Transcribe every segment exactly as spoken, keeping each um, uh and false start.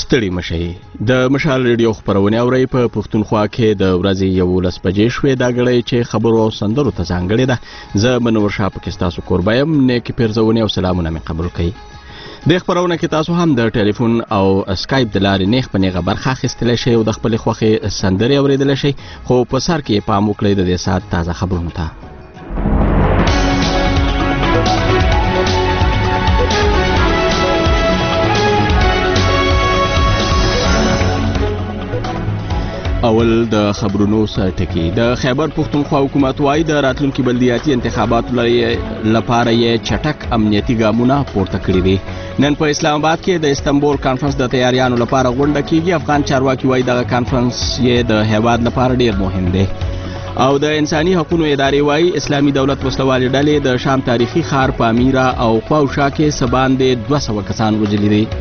ستړي مشئ د مشال ریډیو خبرونه اورئ په پښتونخوا کې د ورځې یولس بجې شوې دا غړې چې خبرو او سندرو ته ځانګړې ده زه منور شاه پکې تاسو کوربایم نیک پیرزونه او سلامونه مې قبول کړئ د خبرونه کې تاسو هم د ټلیفون او اسکایپ د لارې نیخ په نیغه برخه اخیستلی شئ او د خپلې خوښې سندرې اوریدلی شئ خو په سر کې پام وکړئ د دې ساعت تازه خبرونو ته اول د خبرونو سره ټکی د خیبر پښتونخوا حکومت وايي د راتلونکي بلدیاتي انتخاباتو لپاره یې چټک امنیتي ګامونه پورته کړي دي نن په اسلام آباد کې د استنبول کانفرنس د تیاریانو لپاره غونډه کیږي افغان چارواکي وايي دغه کانفرنس یې د هیواد لپاره ډیر مهم دی او د انساني حقوقو ادارې وايي اسلامي دولت وسلوالې ډلې د شام تاریخي ښار په امیره او خواوشا کې څه باندې دوه سوه کسان وژلي دي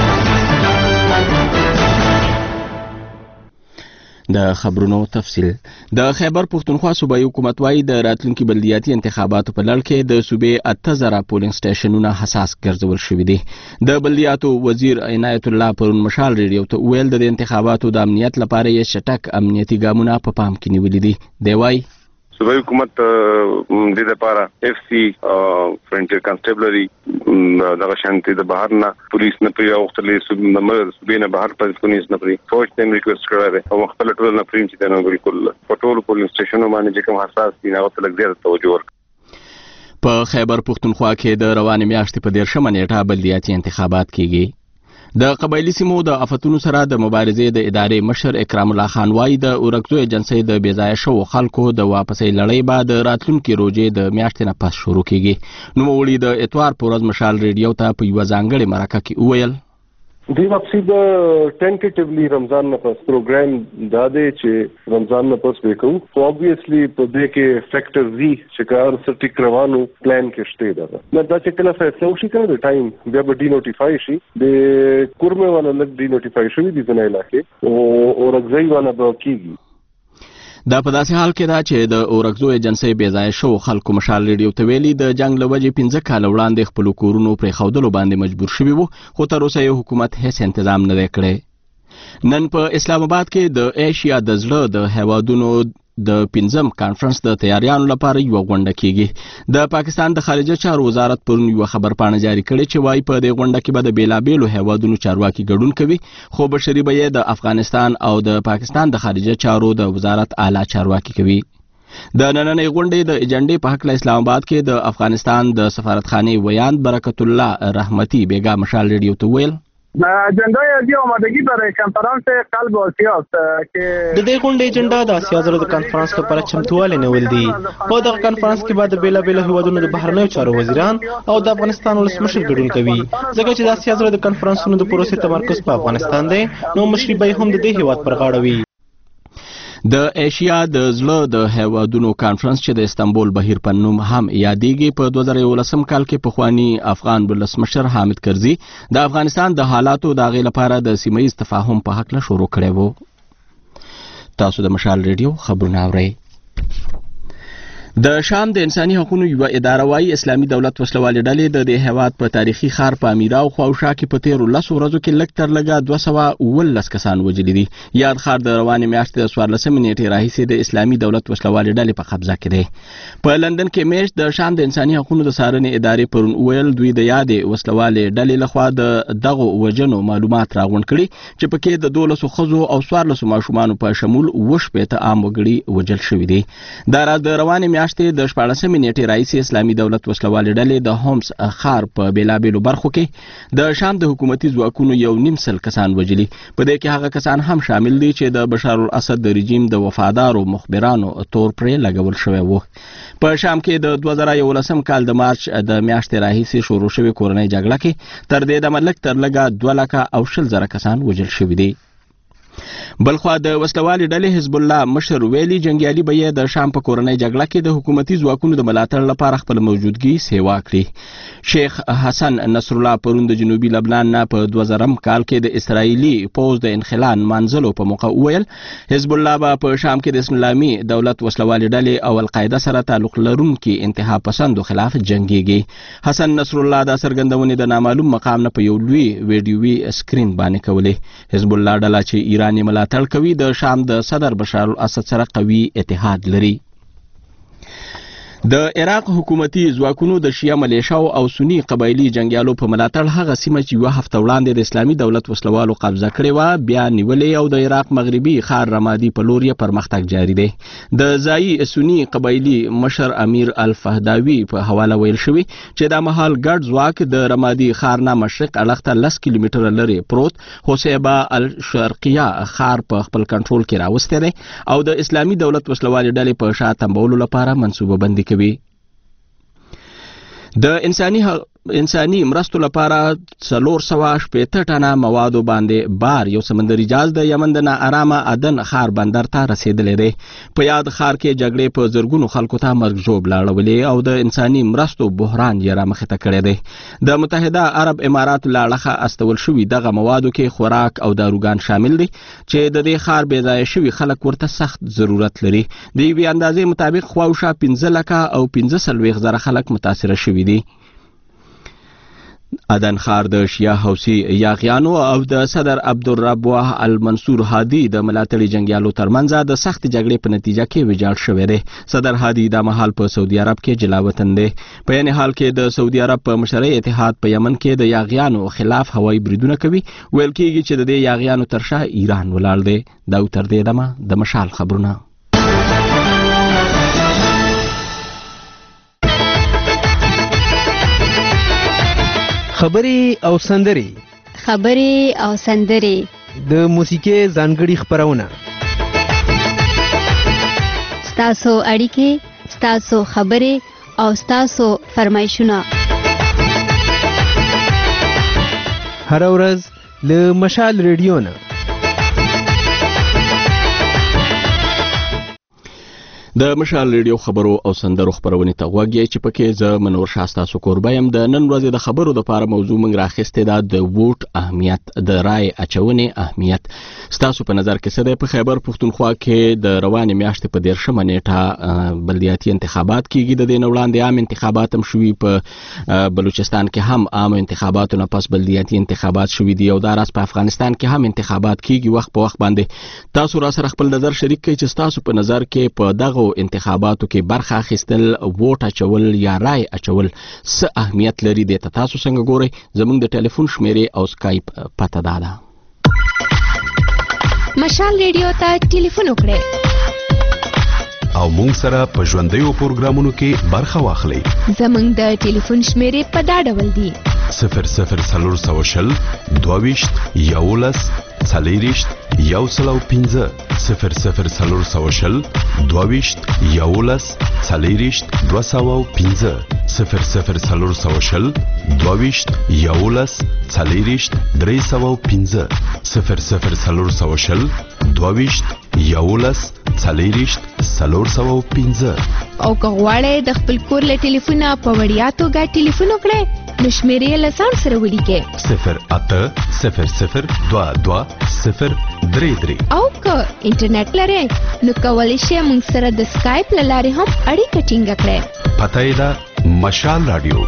د خبرونو تفصیل د خیبر پښتونخوا صوبایي حکومت وايي د راتلونکي بلدیاتي انتخاباتو په لړ کې د صوبې اته زره پولینګ سټیشنونه حساس ګرځول شوي دي د بلدیاتو وزیر عنایت الله پرون مشال ریډیو ته وویل د انتخاباتو د امنیت لپاره یې چټک امنیتي ګامونه په پام کې نیولي دي دی وايي صوبایي حکومت د دې لپاره اف سی فرنټیر کانسټیبلري دغه شانتي د بهر نه پولیس نه پری اوختلې صوبې نه بهر پولیس نه پری فوج ته ریکوست کړی او خپل ټول نه پریم چې نه بالکل په ټول پولیس سټیشنونو باندې کوم حساس دي هغه ته لږ زیات توجه ورکړي په خیبر پښتونخوا کې د روانې میاشتې په دیرشمه نیټه بلدیاتي انتخابات کیږي د قبایلی سیمو د افتونو سره د مبارزې د ادارې مشر اکرام الله خان وايي د اورکزو ایجنسۍ د بیځایه شوو خلکو د واپسۍ لړۍ به د راتلونکي روژې د میاشتې نه پس شروع کیږي نوموړي د اتوار په ورځ مشال ریډیو ته په یوه ځانګړې مرکه کې وویل دی واپسی د ټینټیټیولی رمضان نه پس پروګرام دا دی چې رمضان نه پس وکړو خو obviously په دې کې فیکټر وی چې کار سټیک روانو پلان کې شته دا نو دا چې کله فیصله وشي کنه د ټایم بیا به ډی نوټیفای شي د کورمه والا لګ ډی نوټیفای شوی دي ځنه علاقې او اورګزای والا به کیږي دا په داسې حال کې دا چې د اورکزو ایجنسۍ بیځایه شوو خلکو مشال ریډیو ته ویلي د جنګ له وجې پنځه کاله وړاندې خپلو کورونو پرېښودلو باندې مجبور شوي وو خو تر اوسه یې حکومت هیڅ انتظام نه دی کړی نن په اسلام آباد کې د ایشیا د زړه د هیوادونو د پنځم کانفرنس د تیاریانو لپاره یوه غونډه کیږي د پاکستان د خارجه چارو وزارت پرون یوه خبرپاڼه جاري کړې چې وایي په دې غونډه کې به د بیلابیلو هیوادونو چارواکي ګډون کوي خو بشري به یې د افغانستان او د پاکستان د خارجه چارو د وزارت اعلی چارواکي کوي د نننۍ غونډې د ایجنډې په هکله اسلام آباد کې د افغانستان د سفارتخانې ویاند برکت الله رحمتي بیگا مشال ریډیو ته ویل اجنډا یې آمادگی برای کنفرانس قلب آسیا است که د دې غونډې اجنډا د اسیا زړه د کنفرانس لپاره چمتووالی نیول دي په دغه کنفرانس کې به د بیلابیلو هیوادونو د بهرنیو چارو وزیران او د افغانستان ولسمشر ګډون کوي ځکه چې د اسیا زړه د کنفرانسونو د پروسې تمرکز په افغانستان دی نو مشري به هم د دې هیواد پر غاړه وي د ایشیا د زړه د هیوادونو کانفرنس چې د استنبول بهیر په نوم هم یادېږي په دوه زره یولسم کال کې پخواني افغان ولسمشر حامد کرزي د افغانستان د حالاتو د هغې لپاره د سیمه ییز تفاهم په هکله شروع کړی و تاسو د مشال ریډیو خبرونه اورئ د شام د انساني حقوقو یوه اداره وايي اسلامي دولت وسلوالې ډلې د دې هیواد په تاریخي ښار په امیره او خواوشا کې په تیرو لسو ورځو کې لږ تر لږه دوه سوه اوولس کسان وژلي دي یاد ښار د روانې میاشتې د څوارلسمې نیټې راهیسې د اسلامي دولت وسلوالې ډلې په قبضه کې دی په لندن کې میشت د شام د انساني حقوقو د څارنې ادارې پرون وویل دوی د یادې وسلوالې ډلې لخوا د دغو وژنو معلومات راغونډ کړي چې پکې د دولسو ښځو او څوارلسو ماشومانو په شمول اووه شپېته عام وګړي وژل شوي دي دا راز د روانې میاشتې د شپاړسمې نیټې راهیسې اسلامي دولت وسلوالې ډلې د هومس ښار په بیلابیلو برخو کې د شام د حکومتي ځواکونو یو نیم سل کسان وژلي په دې کې هغه کسان هم شامل دي چې د بشار الاسد د رژیم د وفادارو مخبرانو تور پرې لګول شوی و په شام کې د دوه زره یولسم کال د مارچ د میاشتې راهیسې شروع شوې کورنۍ جګړه کې تر دې دمه لږ تر لږه دوه لکه او شل زره کسان وژل شوي دي بلخوا د وسلوالې ډلې حزب الله مشر ویلي جنگیالي به یې د شام په کورنۍ جګړه کې د حکومتي ځواکونو د ملاتړ لپاره خپل موجودګي سیوا کړي. شیخ حسن نصر الله پرون د جنوبي لبنان نه په دوه زرم کال کې د اسرایلی پوز د انخلان مانځلو په موقع وویل حزب الله به په شام کې د اسلامي دولت وسلوالې ډلې او القاعده سره تعلق لرونکي انتها پسندو خلاف جنگيږي. حسن نصر الله د څرګندونې د نامعلوم مقام نه په یو لوی ویډیوي سکرین باندې کولې. حزب الله ډله چې ایران یې ملاتړ کوي د شام د صدر بشار الاسد سره قوي اتحاد لري. د عراق حکومتي ځواکونو د شیعه ملیشاو او سنی قبایلی جنگیالو په ملاتړ هغه سیمه چې یوه هفته وړاندې د اسلامي دولت وسلوالو قبضه کړې وه بیا نیولې او د عراق مغربي ښار رمادي په لور یې پرمختګ جاري دی. د ځایي سنی قبایلي مشر امیر الفهداوي په حواله ویل شوي چې دا مهال ګډ ځواک د رمادي ښار نه مشرق اړخ ته لس کیلومتره لرې پروت حسیبه الشرقیه ښار په خپل کنټرول کې راوستی دی او د اسلامي دولت وسلوالې ډلې په شا تنبولو لپاره منصوبه بندي کوي. د انساني انساني مرستو لپاره څلور سوه شپېته ټنه موادو باندې بار یو سمندري جهاز د یمن د ناارامه عدن ښار بندر ته رسېدلی دی. په یاد ښار کې جګړې په زرګونو خلکو ته مرګ ژوبله اړولې او د انساني مرستو بحران یې رامخې ته کړی دی. د متحده عرب اماراتو له اړخه استول شوي دغه موادو کې خوراک او داروګان شامل دي چې د دې ښار بېځایه شوي خلک ورته سخت ضرورت لري. د یوې اندازې مطابق خواوشا پنځه لکه او پنځه څلوېښت زره خلک متاثره شوي دي. عدن ښار د شیعه حوثي یاغیانو او د صدر عبدالرب المنصور هادي د ملاتړي جنگیالو ترمنځ د سخت جګړې په نتیجه کې ویجاړ شوی دی. صدر هادي دا مهال په سعودي عرب کې جلا وطن دی. په یعنې حال کې د سعودي عرب په مشرۍ اتحاد په یمن کې د یاغیانو خلاف هوایي بریدونه کوي. ویل کېږي چې د دې یاغیانو تر شا ایران ولاړ دی. دا تر دې دمه د مشال خبرونه. خبري او سندري خبري او سندري د موسیقي ځانګړي خبرونه ستاسو اړیکې ستاسو خبري او ستاسو فرمایشونه هر ورځ له مشال ریډیو نه. د مشال ریډیو خبرو او سندرو خبرونې ته غوږ یې چې پکې زه منور شاه ستاسو کوربه یم. د نن ورځې د خبرو دپاره موضوع موږ راخیستې ده د ووټ اهمیت، د رای اچونې اهمیت. ستاسو په نظر کې څه دی؟ په خیبر پښتونخوا کې د روانې میاشتې په دېرشمه نیټه بلدیاتي انتخابات کیږي. د دې نه وړاندې عام انتخابات هم شوي. په بلوچستان کې هم عام انتخاباتو نه پس بلدیاتي انتخابات شوي دي او دا راز په افغانستان کې هم انتخابات کیږي وخت په وخت باندې. تاسو را سره خپل نظر شریک کړئ چې ستاسو په نظر کې په دغه انتخاباتو کې برخه اخیستل، ووټ اچول یا رای اچول څه اهمیت لري؟ دې ته تاسو څنګه ګورئ؟ زموږ د ټلیفون شمیرې او سکایپ پته دا ده. مشال ریډیو ته ټلیفون وکړئ او موږ سره په ژوندیو پروګرامونو کې برخه واخلئ. زموږ د ټلیفون شمیرې په دا ډول دي: صفر صفر څلور سوه شل دوه ویشت یولس څلېرویشت یو سل او پنځه صفر صفر څلور سوه شل دوه ویشت یولس څلېرویشت دوه سوه او پنځه صفر صفر څلور سوه شل دوه ویشت یولس څلېرویشت درې سوه او پنځه صفر صفر څلور سوه شل دوه ویشت یولس څلېرویشت څلور سوه او پنځه. او که غواړئ د خپل کور له ټلیفونه په وړیا توګه ټلیفون وکړئ نو شمیرې یې له ځان سره ولیکئ: صفر اته صفر صفر دوه دوه صفر درې درې. او که انټرنیټ لرئ نو کولی شئ موږ سره د سکایپ له لارې هم اړیکه ټینګه کړئ. پته یې ده مشال راډیو.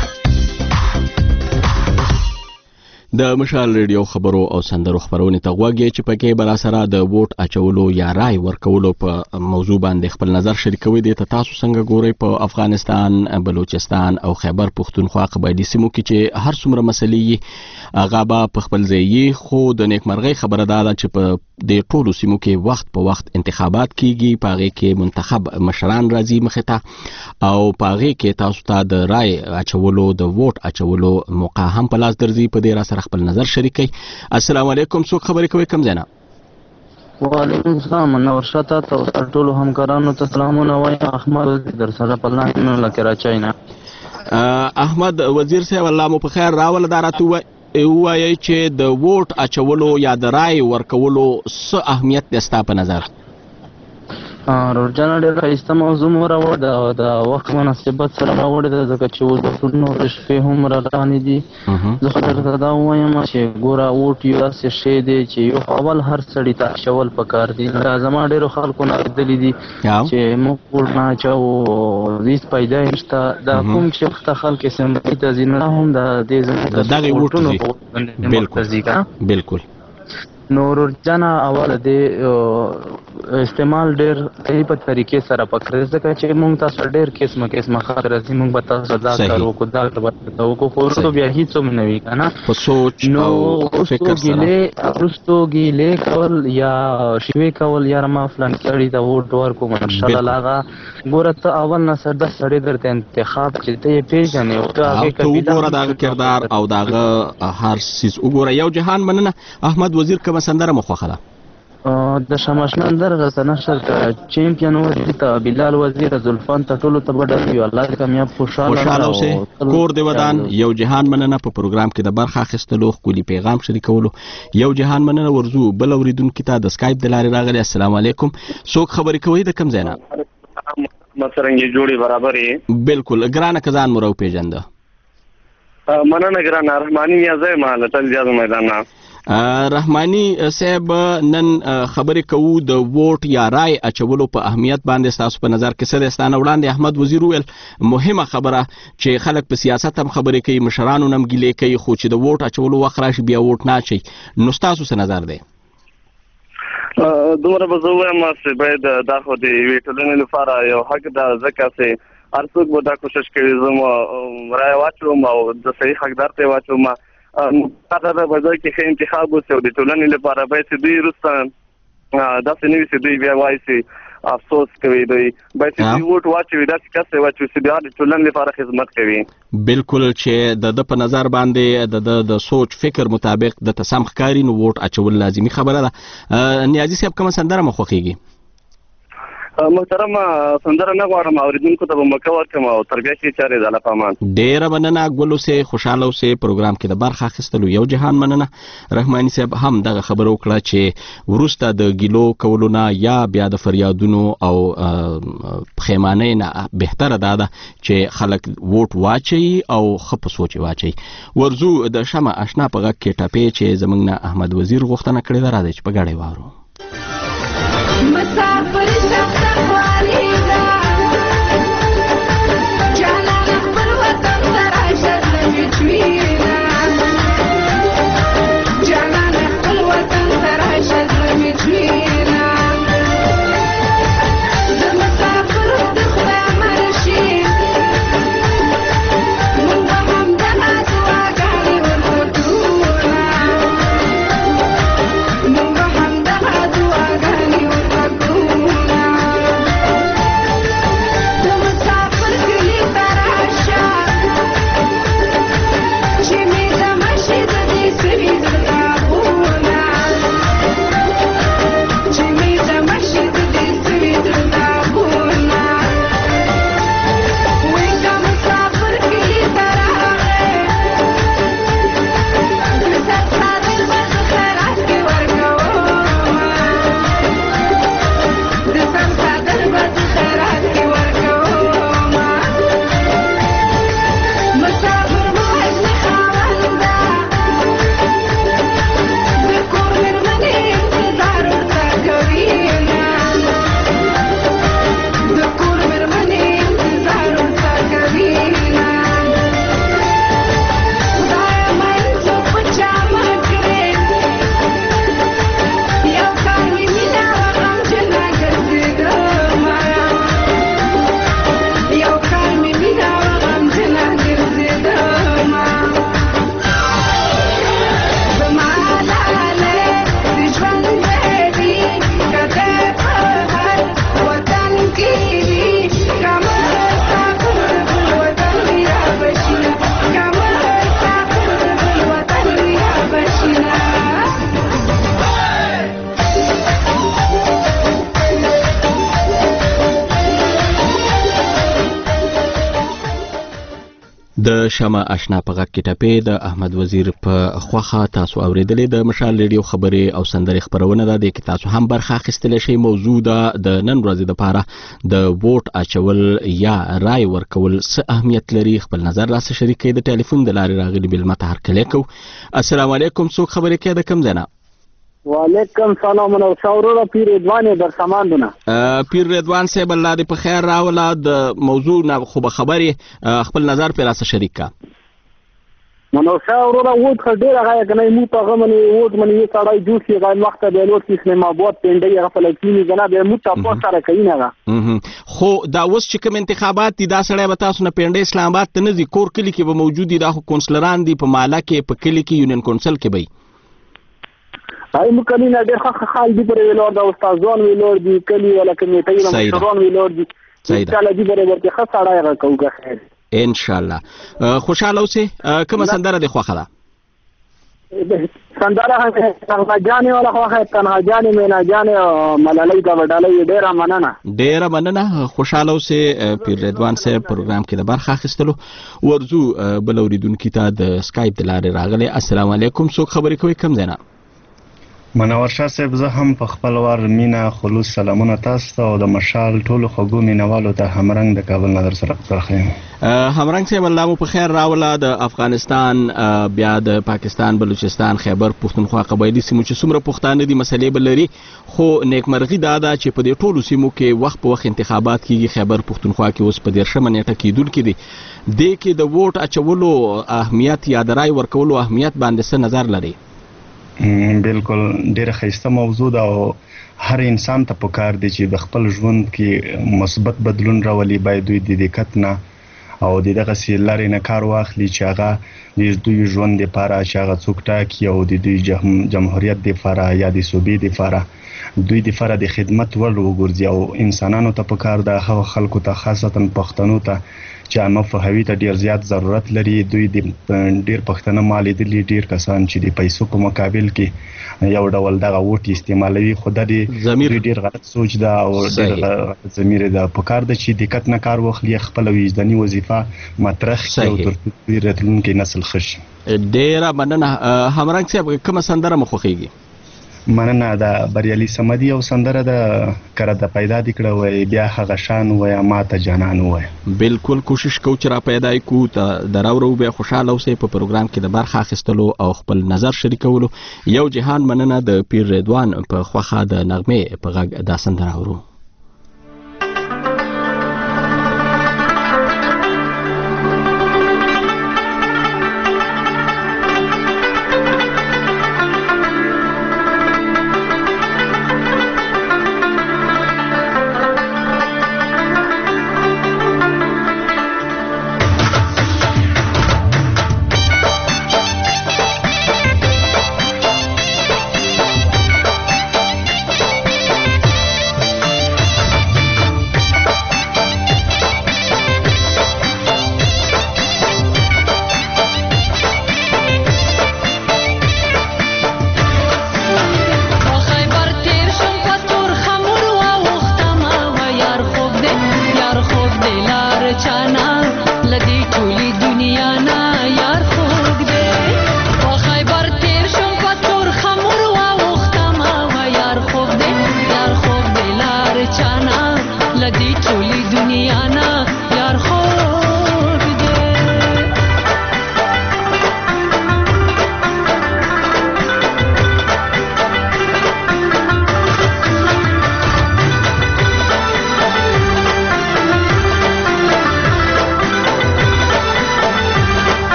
د مشال ریډیو خبرو او سندرو خبرونې ته غوږ یې چې پکې به راسره د ووټ اچولو یا رای ورکولو په موضوع باندې خپل نظر شریکوئ. دې ته تاسو څنګه ګورئ؟ په افغانستان، بلوچستان او خیبر پښتونخوا قبایلي سیمو کې چې هر څومره مسلې یې هغه به په خپل ځای یي، خو د نیکمرغۍ خبره دا ده چې په دې ټولو سیمو کې وخت په وخت انتخابات کیږي. په هغې کې منتخب مشران راځي مخې ته او په هغې کې تاسو ته د رای اچولو د ووټ اچولو موقع هم په لاس درځي. په دې را سره خپل نظر شریکئ. السلام علیکم. څوک خبرې کوي؟ کوم ځای نه؟ وعلیکم السلام. منور شاه ته او ټولو همکارانو ته سلامونه وایم. احمد در سره په لاین له کراچۍ نه. احمد وزیر صاحب الله مو په خیر راوله. دا راته وایي چې د ووټ اچولو یا د رای ورکولو څه اهمیت دی ستا په نظر؟ روزانه ډېر ښایسته موضوع مو راوړې ده او د وخت مناسبت سره راوړې ده ځکه چې اوس د ټولنو شپې هم را روانې دي. زه خو درته دا ووایم چې ګوره ووټ یو داسې شی دی چې یو اول هر سړي ته اچول پکار دي. زما ډېرو خلکو نه اورېدلي دي چې موږ ووټ نه اچوو هېڅ پیدا یې نشته. دا کوم چې وخته خلک اسمبلۍ ته ځي نه هم د دې زموږ د ووټونو په وجه مرکزي که بالکل. نو روزانه اول د استعمال ډېر صحیح په طریقې سره پکړئ ځکه چې موږ تاسو ډېر قسمه قسمه خلک راځي موږ به تاسو دا کار وکړو دا کار به وکړو خو وروسته بیا هېڅ هم نه وي که نه په سوچ او فکر سره وروستو ګیلې کول یا شیوې کول یاره ما فلاني سړي ته ووټ ورکړو ماشاءالله هغه ګوره ته اول نه سر دس سړی درته انتخاب چې ته یې پېژنې او ته هغې ته وګوره د هغه کردار او د هغه هر څیز وګوره. یو جهان مننه. احمد وزیر کومه سندره مو خوښه ده؟ د شماشمندر راته نشر چیمپیون وزیر ته بلال وزیر زلفان ته ټولو ته به ډک وي. الله دې کامیاب خوشحاله اوسئ. کور دې ودان. یو جهان مننه په پروګرام کې د برخه اخیستلو ښکلي پیغام شریکولو. یو جهان مننه. ورځو بل اورېدونکي ته د سکایپ د لارې راغلی. السلام علیکم. څوک خبرې کوئ د کوم ځای نه؟ مسرنګې جوړې برابرې. بالکل ګرانه که ځان مو راوپېژنده. مننه ګرانه. رحماني نیازی یم له تل جازو میدان نه. رحماني صاحب نن خبرې کوو د ووټ یا رای اچولو په اهمیت باندې. ستاسو په نظر کې څه دی؟ ستانه وړاندې احمد وزیر وویل مهمه خبره چې خلک په سیاست هم خبرې کوي مشرانو نه هم ګیلې کوي خو چې د ووټ اچولو وخت راشي بیا ووټ نه اچوي. نو ستاسو څه نظر دی؟ دومره به زه ووایم چې باید دا خو د یوې ټولنې لپاره یو حق ده ځکه چې هر څوک به دا کوشش کوي زه م رای واچوم او د صحیح حقدار ته یې واچوم. هغه د بدل کې ښه انتخاب وسي او د ټولنې لپاره باید چې دوی وروسته داسې نه وي چې دوی بیا وایي چې افسوس کوي دوی باید چې دوی ووټ واچوي داسې کس یې واچوي چې بیا د ټولنې لپاره خدمت کوي. بالکل چې د ده په نظر باندې د ده د سوچ فکر مطابق د ته سم ښکاري نو ووټ اچول لازمي خبره ده. نیازي صاحب کومه سندره مو خوښېږي؟ محترمه سندره نه غواړم اورېدونکو ته به مکه ورکړم او تر بیا کې چارې د الله په امان. ډېره مننه. ګل اوسئ خوشحاله اوسئ. پروګرام کې د برخه اخیستلو یو جهان مننه. رحماني صاحب هم دغه خبره وکړه چې وروسته د ګیلو کولو نه یا بیا د فریادونو او پښیمانۍ نه بهتره دا ده چې خلک ووټ واچوي او ښه په سوچ یې واچوي. ورځو د شمع اشنا په غږ کې ټپې چې زموږ نه احمد وزیر غوښتنه کړې ده راځئ چې په ګډه یې واورو. مسافر شخص خوالیدا جانان خپل وطن تراشد لمچوینا جانان خپل وطن تراشد لمچوینا د مسافر د خدای مرشي موږ هم د دعاګانې ورته کوو موږ هم د د شمع آشنا په غږ کې ټپې د احمد وزیر په خوخه تاسو اوریدلې د مشال ریډیو خبرې او سندرې خبرونه ده د کې تاسو هم برخه اخیستلی شئ. موضوع ده د نن ورځې دپاره د ووټ اچول یا رای ورکول څه اهمیت لري. خپل نظر راسره شریک کړئ. د ټلیفون د لارې راغلي بلمه ته هرکلی کوو. السلام علیکم. څوک خبرې کوي د کوم ځای نه؟ وعلیکم سلام منور شاورو پیر رضوان در سامان دونه پیر رضوان صاحب الله دې په خیر راوله. د موضوع نه خو به خبرې خپل نظر پې راسره شریک کا. منور شاورو ووټ خو ډېر هغه کنه مو په غو منې ووټ منې یې سړی جوړ شي غیر وخت به لوټ کې اسلام آباد پنډۍ هغه فلسطیني جناب یې مو تاسو سره کوي نه. خو دا اوس چې کوم انتخابات دي دا سړی به تاسو نه پنډۍ اسلام آباد ته نه ځي، کور کلي کې به موجود دي. دا خو کونسلران دي په ماله کې، په کلي کې یونین کونسل کې به هاي مکلی نه ډېر ښه خال دي پر ویلور د استادان ویلور دي کلی ولا کمیټې د مشران ویلور دي چې دي پر ورته ښه سړی راکوګه خیر ان شاء الله. خوشاله اوسې. کومه سندره دې خوښه ده؟ سندره تنها جانې ولا خوښه تنها جانې مینا جانې ملالۍ دا وډالۍ ډېره مننه ډېره مننه. خوشاله اوسې. پیر رضوان صاحب پروګرام کې د برخه اخیستلو. ورځو بل اورېدونکي ته د سکایپ د لارې راغلی. السلام علیکم. څوک خبرې کوي کوم ځای نه؟ منور شاه صاحب زه هم په خپل وار مینا خلوص سلامونه تاسو ته او د مشال ټولو خوږو مینوالو ته همرنګ د کابل نظر سره برخه یم. همرنګ صاحب الله مو په خیر راوله. د افغانستان بیا د پاکستان بلوچستان خیبر پښتونخوا قبایلي سیمو چې څومره پښتانه دي مسلې به لري، خو نیکمرغي دا ده چې په دې ټولو سیمو کې وخت په وخت انتخابات کیږي. خیبر پښتونخوا کې اوس په دیرشمه نیټه کیدونکې دي. دې کې د ووټ اچولو اهمیت یا د رای ورکولو اهمیت باندې څه نظر لري؟ بالکل ډیره ښایسته موضوع ده او هر انسان ته پکار دی چې د خپل ژوند کې مثبت بدلون راولي. باید دوی د دقت نه او د دغسې لارې نه کار واخلي چې هغه د دوی ژوند دپاره چې هغه څوک ټاکي او د دوی جمهوریت دپاره یا د صوبې دپاره دوی دپاره د خدمت ور وګرځي. او انسانانو ته پکار ده، هغه خلکو ته خاصتا پښتنو ته چې عامه پوهاوي ته ډېر زیات ضرورت لري. دوی د ډېر پښتانه ما لیدلي ډېر کسان چې د پیسو په مقابل کې یو ډول دغه ووټ استعمالوي، خو دا د دوی ډېر غلط سوچ ده او ډېر غلط ضمیر ده. پکار ده چې دقت نه کار واخلي، خپله وجداني وظیفه مطرح کړي او تر څو دوی راتلونکی نسل ښه شي. ډېره مننه. همرنګ صاحب کومه سندره مو خوښېږي؟ مننه. د بریالي صمدي او سندره د کره د پیدا دي کړه وای بیا هغه شان وای ما ته جانان وای. بالکل کوشش کوو چې را پیدا کړو. ته د راورو بیا خوشاله اوسئ په پروګرام کې د برخه اخیستلو او خپل نظر شریکولو. یو جهان مننه. د پیر رضوان په خوخه د نغمې په غږ دا سندره اورو.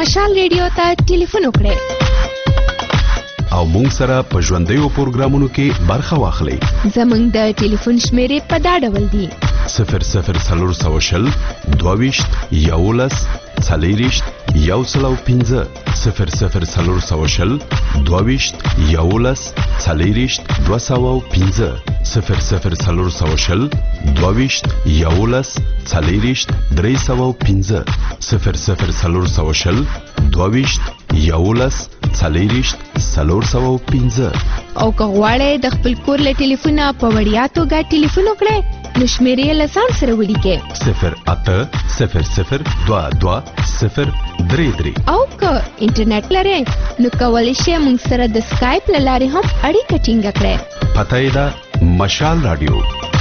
مشال ریډیو ته ټلیفون وکړئ او مونږ سره په ژوندیو پروګرامونو کې برخه واخلئ. زمونږ د ټلیفون شمیرې په دا ډول دي: صفر صفر څلور سوه شل دوه ویشت یولس څلېرویشت یو سل او پنځه صفر صفر څلور سوه شل دوه ویشت یولس څلېرویشت دوه سوه او پنځه صفر صفر څلور سوه شل دوه ویشت یولس څلېرویشت درې سوه او پنځه صفر صفر څلور سوه شل دوه ویشت یولس څلېرویشت څلور سوه او پنځه. او که غواړئ د خپل کور له ټلیفونه په وړیا توګه ټلیفون وکړئ نو شمیرې له ځان سره ولیکئ: صفر اته صفر صفر دوه دوه صفر درې درې. او که انټرنیټ لرئ نو کولی شئ موږ سره د سکایپ له لارې هم اړیکه ټینګه کړئ. پته یې ده مشال راډیو.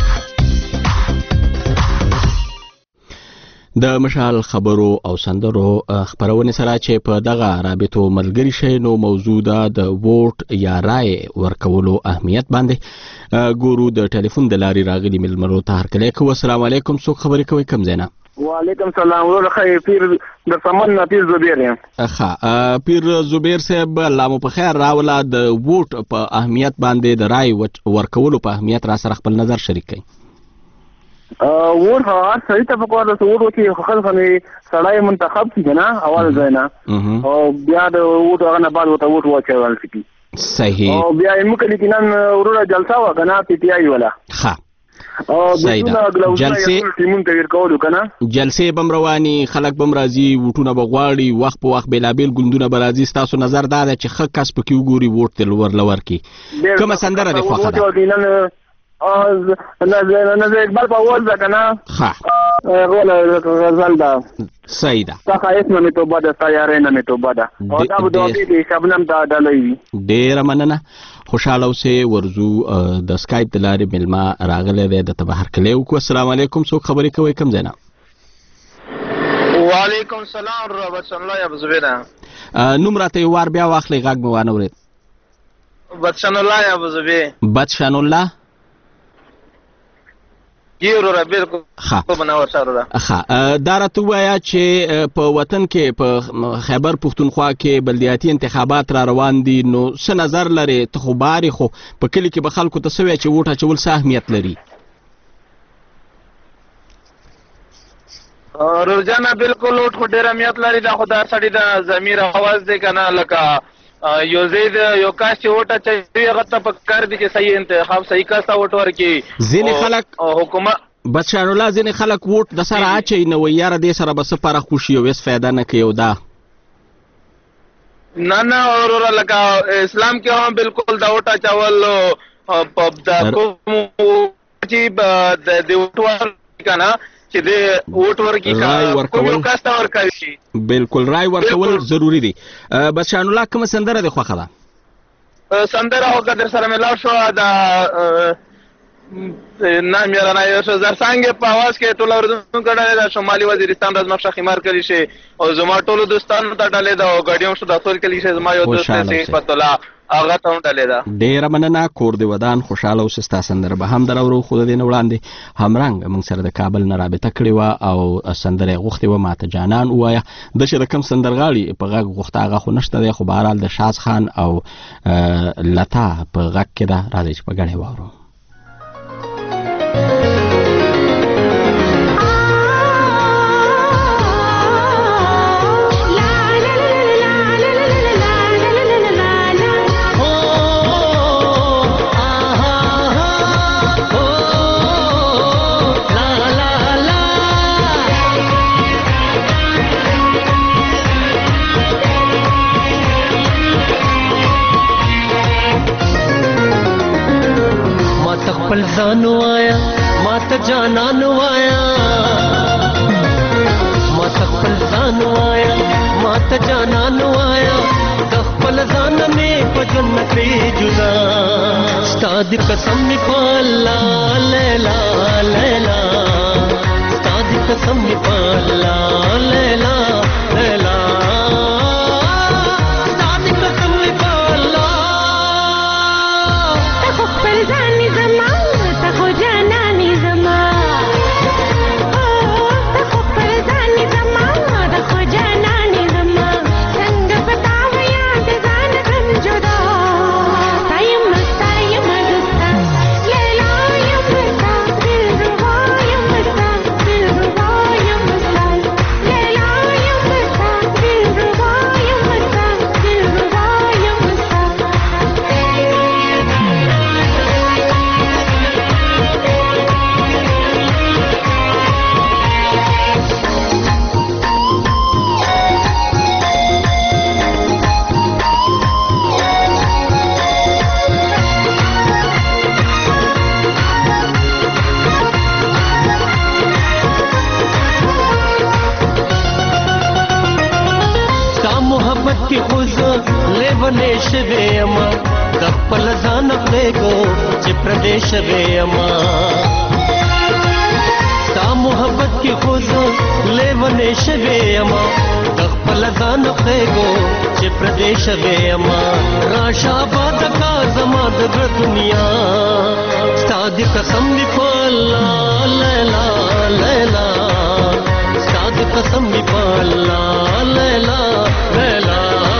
د مشال خبرو او سندرو خبرونه سره چې په دغه رابطو ملګری شي نو موضوع ده د ووټ یا رائے ورکولو اهمیت باندې ګورو. د ټلیفون د لارې راغلي ملمرو ته هرکلی کوو. السلام علیکم، څوک خبرې کوي، کوم ځای نه؟ وعلیکم سلام، ورور خیر، پیر د سمن نه پیر زبیر یم. ښه پیر زبیر صاحب، الله مو په خیر راوله. د ووټ په اهمیت باندې د رائے ورکولو په اهمیت را سره خپل نظر شریک کړئ. ووټ هغه صحیح ته پکار ده چې ووټ کې خلک باندې سړی منتخب شي کنه اول ځای نه، او بیا د ووټ هغه نه بعد ورته ووټ واچول شي. صحیح. او بیا یې موږ لیکن نن وروره جلسه وکنه پی ټی آی ولا. ښه او بدون جلسه ټیمون تغیر کولو کنه، جلسه بم رواني، خلک بم راځي، ووټونه بغواړي، وخت په وخت بیلابیل ګوندونه به راځي. تاسو نظر دا ده چې ښه کس پکې وګوري ووټ تل ور لور کی کومه سندره ده خوښه ده؟ از نظر اقبال په اول ځکه نه ښه غوله غزل ده. صحیح ده. تا ښایست نه مې توبه ده، ستا یارۍ نه مې توبه ده. او دا به دوبې د شبنم ته ډالۍ وي. ډېره مننه، خوشحاله اوسئ. ورځو د سکایپ د لارې مېلمه راغلی دی، د ته به هرکلی وکړو. السلام علیکم، څوک خبرې کوئ، کوم ځای نه؟ وعلیکم سلام ورور بچن الله ابو زبیره. نوم راته یو وار بیا واخلئ، غږ مې وانه ورېد. بچن الله ابو زبی. بچن الله ګیرو بالکل ښه منور سره. ښه دا راته ووایه چې په وطن کې په خیبر پښتونخوا کې بلدیاتي انتخابات را روان دي، نو څه نظر لرې؟ ته خو بارې خو په کلي کې به خلکو ته څه وایې چې ووټ اچول څه اهمیت لري؟ روزانه بالکل ووټ خو ډېر اهمیت لري. دا خو دا سړي د ضمیر اواز دی که نه، لکه یو ځای د یو کس چې ووټ اچوي هغه ته پکار دي چې صحیح انتخاب صحیح کس ته ووټ ورکړي. ځینې خلک حکومت بچان الله ځینې خلک ووټ د سره اچوي نه وایي یاره دې سره به څه فرق وشي او هېڅ فایده نه کوي. او دا نه نه وروره لکه اسلام کې هم بالکل دا ووټ اچول چې د ووټ ورکړي که نه چې د ووټ ورکړي کوم یو کس ته ورکوي شي. بالکل رای ورکول ضروري دي. بچان الله کومه سندره دې خوښه ده؟ سندره خو که در سره ملاو شو د نام یې رانه یو شو زرڅانګې په اواز کې ټوله اردوونکو ډلې د شمالي وزیرستان رزمخشه خمار کلی شي او زما ټولو دوستانو ته ډلې ده او ګاډیون شو د اثر کلی شي. زما یو دوست دی صفت الله هغه ته هم ډلې ده. ډېره مننه، کور دې ودان، خوشحاله اوسه. ستا سندره به هم دراورو. خو د دې نه وړاندې همرنګ موږ سره د کابل نه رابطه کړې وه او سندره یې غوښتې وه. ماته جانان ووایه. ده چې د کوم سندرغاړي په غږ غوښته هغه خو نشته دی، خو بهرحال د شاز خان او لتا په غږ کې ده. راځئ چې په ګډه یې واورو. خپل ځان وایا ماته جانان وایا، ماته خپل ځان وایا ماته جانان وایا، د خپل ځان مې په جنت جدا ستا د قسم مې په الله لیلا لیلا، ستا د قسم مې په الله لیلا لیلا، ستا د قسم مې په الله. ته خو خپل ځان زما ته خو جانان زما، ته خو خپل ځان زما ته خو جانان زما، لیونې شوې یما د خپل ځان پرېږدو چې پردیش شوې یما ستا محبت کې خو زه لیونې شوې یما د خپل ځان پرېږدو چې پردیش شوې یما راشه آباد کا زما د زړه دنیا ستا د قسم دې په الله لیلا لیلا ستا د قسم دې په الله لیلا لیلا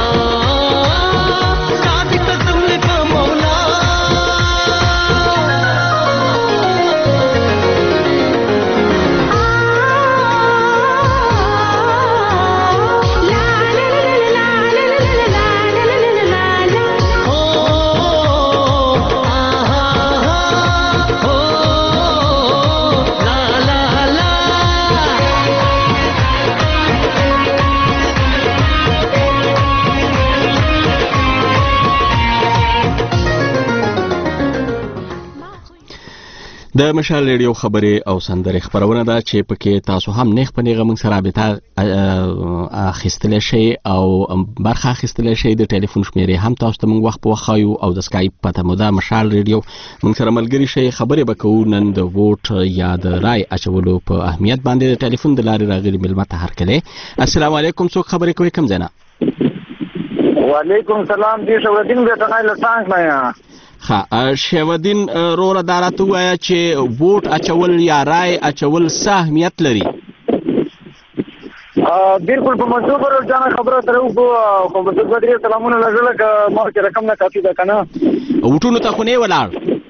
د مشال ریډیو خبرې او سندرې خبرونه ده چې پکې تاسو هم نیغ په نیغه موږ سره رابطه اخیستلی شئ او برخه اخیستلی شئ د ټلیفون شمیرې هم تاسو ته موږ وخت په وخت ښایو او د سکایپ پته مو ده مشال ریډیو موږ سره ملګري شئ خبرې به کوو نن د ووټ یا د رای اچولو په اهمیت باندې د ټلیفون د لارې راغلي مېلمه ته هرکلی السلام علیکم څوک خبرې کوي کوم ځای نه وعلیکم سلام دی شورالدین بیٹنای له ټانک نه یا ها شیودین روره دا راته ووایه چې ووټ اچول یا رای اچول څه اهمیت لري بالکل په موضوع پر ځان خبره سره وو خو په بدري سلامونه لږه لږه ما چې رقم نه کافي ده کنه وټونو ته خو نه ولاړ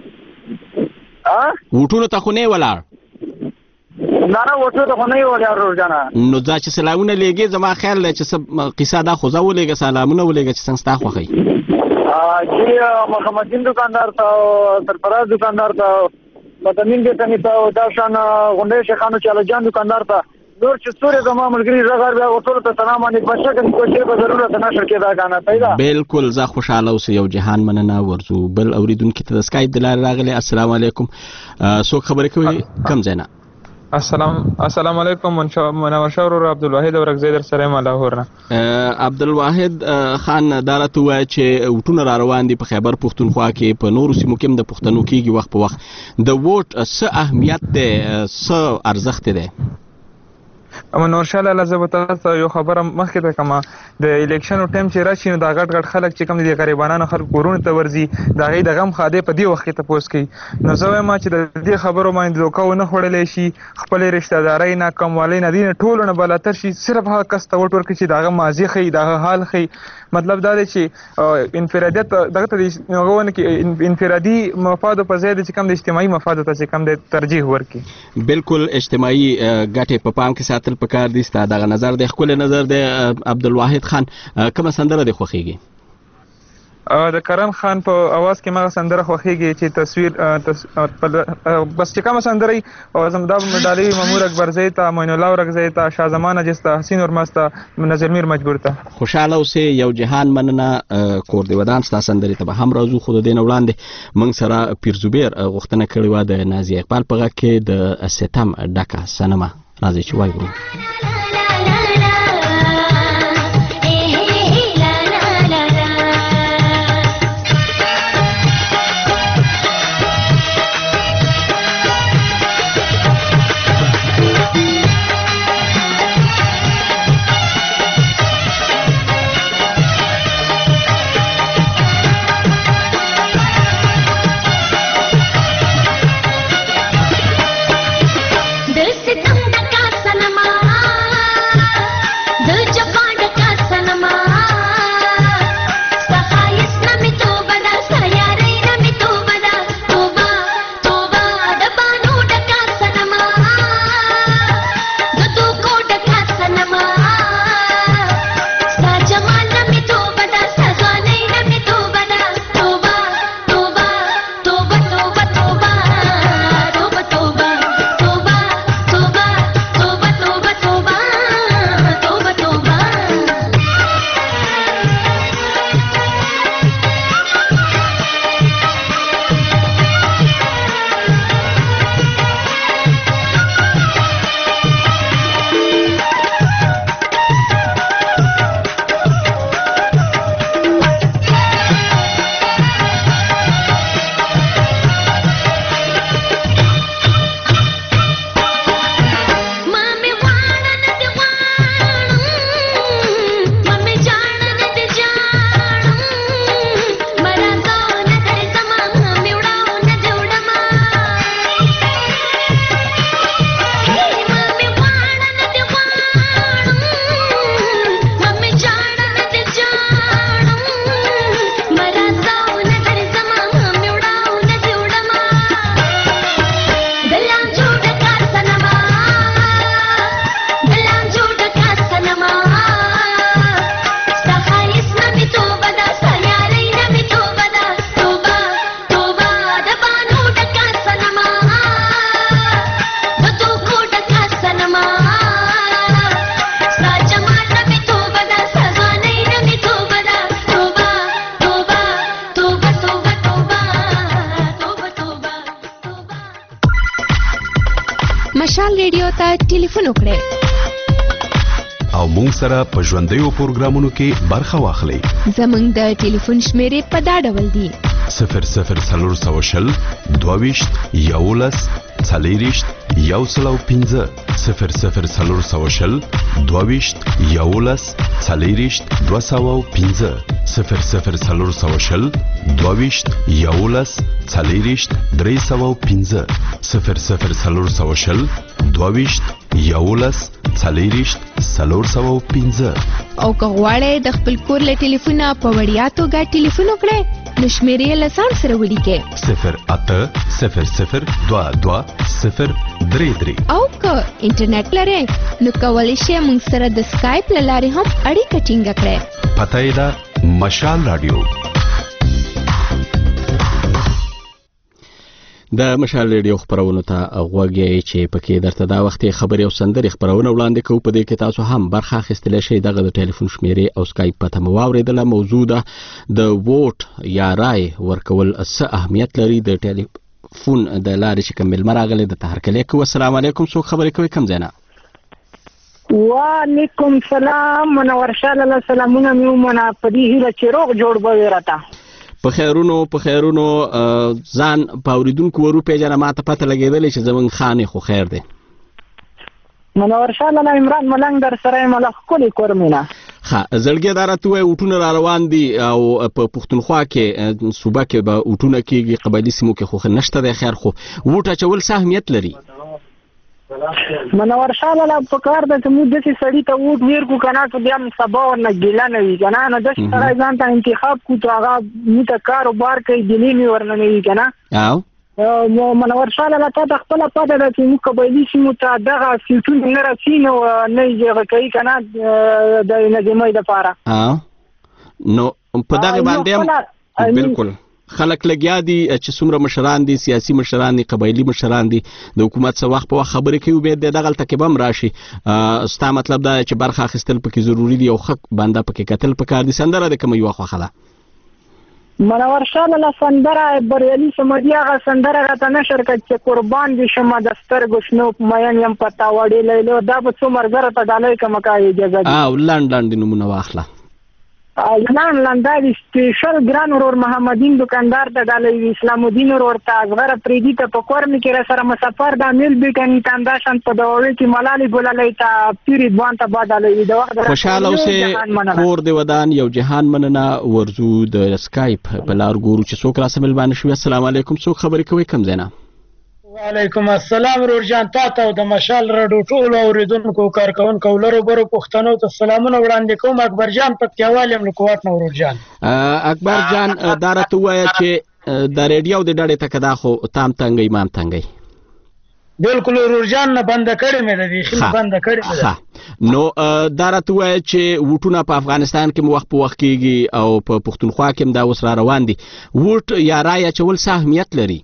ها وټونو ته خو نه ولاړ نه نه وټو ته خو نه ولاړ روزانه نو دا چې سلامونه لګي زما خیال دی چې قصه دا خو زه ولېږه سلامونه ولېږه چې څنګه ستا خوښوي جی محمدین دکاندار تا سرفراز دکاندار تا مدنین بیتنی تا داشان غنډه شیخانو چاله جان دکاندار تا نور چې څورې زما ملګري زغار بیا ټول ته سلام باندې بشکه کوشش به ضرورت نشر کې دا غاڼه پیدا بالکل زه خوشاله اوسه یو جهان مننه ورزو بل اوریدونکو ته د سکایپ د لارې راغلی السلام علیکم څوک خبرې کوي کم ځای نه السلام السلام علیکم منور شاه ورور عبدالواحد اورکزی در سره ما لاهور نه عبدالواحد خان دا راته ووایه چې وټونه را روان دي په خیبر پښتونخوا کې په نورو سیمو کې هم د پښتنو کېږي وخت په وخت د ووټ څه اهمیت دی څه ارزښت دی منور شاه لاله زه به تاسو یو خبره مخکې ته کومه د الیکشن ټایم چې راشي نو دا غټ غټ خلک چې کوم دي غریبانو خلک کورونه ته ورځي دا غي د غم خاده په دی وخت ته پوس کوي نو زه وایم چې د دې خبرو باندې دوکه ونه خړلې شي خپل رشتہ داري نه کموالي نه دي ټول نه بلاتر شي صرف هغه کس ته وټ ورکړي چې دا ماضي خي دا حال خي مطلب دا دی چې انفرادیت دغه ته نوونه کې انفرادي مفاد په ځای د کوم د اجتماعي مفاد ته چې کوم د ترجیح ورکړي بالکل اجتماعي ګټه په پام کې ساتل پکار دي ستا دغه نظر د خپل نظر د عبدالواحد خان کومه سندره د خوښیږي د کرن خان په आवाज کې ما سندره خوښیږي چې تصویر بس چې کومه سندره او زمدا مډالي مامور اکبر زیتا موین الله ورغزی تا شاه زمانه جستا حسین ورمستا نظر میر مجبور تا خوشاله اوسه یو جهان مننه کور دی ودان ستا سندره ته هم راځو خو د دین وړاندې موږ سره پیرزوبیر غوښتنه کړې و د نازي اقبال په غږ کې د ستم ډکه سینما راځي چې وایو दिल से तुम का सनमा مشال ریډیو ته ټلیفون وکړئ او مونږ سره په ژوندیو پروګرامونو کې برخه واخلئ. زمونږ د ټلیفون شمیرې په دا ډول دي: صفر صفر څلور سوه شل دوه ویشت یولس څلېرویشت یو سل او پنځه صفر صفر څلور سوه شل دوه ویشت یولس څلېرویشت دوه سوه او پنځه صفر صفر څلور سوه شل دوه ویشت یولس څلېرویشت درې سوه او پنځه صفر صفر څلور سوه شل دوه ویشت یولس څلېرویشت څلور سوه او پنځه. او که غواړئ د خپل کور له ټلیفونه په وړیا توګه ټلیفون وکړئ نو شمیرې له ځان سره ولیکئ: صفر اته صفر صفر دوه دوه صفر درې درې. او که انټرنیټ لرئ نو کولی شئ موږ سره د سکایپ له لارې هم اړیکه ټینګه کړئ. پته یې ده مشال راډیو. د مشال ریډیو خبرونو ته غوږ یې چې پکې درته دا وخت خبرې او سندرې خبرونه وړاندې کوو. په دې کې تاسو هم برخه اخیستلی شئ. دغه د ټلیفون شمیرې او سکایپ پته مو واورېدله. موضوع ده د ووټ یا رای ورکول څه اهمیت لري. د ټلیفون د لارې چې کوم مېلمه راغلی د تهرکلی کوو. السلام علیکم، څوک خبرې کوي، کوم ځای نه؟ وعلیکم سلام، منور شاه لاله سلامونه مې ومنه. په دې هیله چې روغ جوړ به وي راته. په خیرونو په خیرونو ځان په اوریدونکو ورو پیژنه. ماته پته لګېدلې چې زمونږ خان خو خیر دی. منور شاه لاله عمران ملنګ در سره یم له ښکلې کورمینه. ښه زړګي دا راته ووایه اوټونه را روان دي او په پښتونخوا کې صوبه کې به اوټونه کېږي، قبایلي سیمو کې خو نشته دی. خیر خو ووټ اچول څه اهمیت لري؟ منور شاه لاله په کار ده چې موږ داسې سړي ته ووټ ورکړو که نه که بیا هم سبا ورنه ګیله نه وي که نه. نو داسې سړی ځان ته انتخاب کړو چې هغه موږ ته کاروبار کوي، ګیلې مې ورنه نه وي که نه. منور شاه لاله تا ته خپله پته ده چې موږ قبایلي سیمو ته دغه سیټونه نه رسي نو نه یې هغه کوي که نه د نظامۍ دپاره. نو په دغې باندې هم بلکل خلک لګیا دي چې څومره مشران دي، سیاسي مشران دي، قبایلي مشران دي، د حکومت څه وخت په وخت خبرې کوي. بیا د دغلته کې به هم راشي. ستا مطلب دا چې برخه اخیستل پکې ضروري دي او ښه بنده پکې کتل پکار دي. سندره د کومه یوه خوښه ده؟ منور شاه لاله سندره بریالي صمدي هغه سندره راته نشر کړه چې قربان دي شمه د سترګو شنو مین یم په تا وړې لیلو. دا به څو مرګره ته ډالۍ کومه کا اجازه دي؟ او لنډ لنډ نومونه واخله. ځلان لنډاوي سپیشل ګران ورور محمدین دکاندار ته ډالۍ، اسلام الدین ورور ته، اصغر پریدي ته په کور مې کې را سره مسافر د امیل بیټن تانداشن په دواوي کې ملالي ګلالۍ ته پیر ځوان ته با ډالۍ. د وخت خوشاله اوسې، کور دی ودان یو جهان مننه. ورزو د سکایپ په لار ګورو چې څوک را سمل باندې شوي. السلام علیکم، څوک خبرې کوي، کوم ځای نه؟ وعلیکم السلام ورور جان، تا ته او د مشال راډیو ټولو اوریدونکو کارکوونکو لرو برو پښتنو ته سلامونه وړاندې کوم. اکبر جان پکتیاوال یم له کوټ نه ورور جان. اکبر جان دا راته ووایه چې د ریډیو د ډډې ته که دا خو تام تنګی مام تنګی؟ بالکل ورور جان نه بنده کړې مې ده، بیخي نه بنده کړې مې ده. نو دا راته ووایه چې ووټونه په افغانستان کې وخت په وخت کېږي او په پښتونخوا کې هم دا اوس را روان دي. ووټ یا رای اچول څه اهمیت لري؟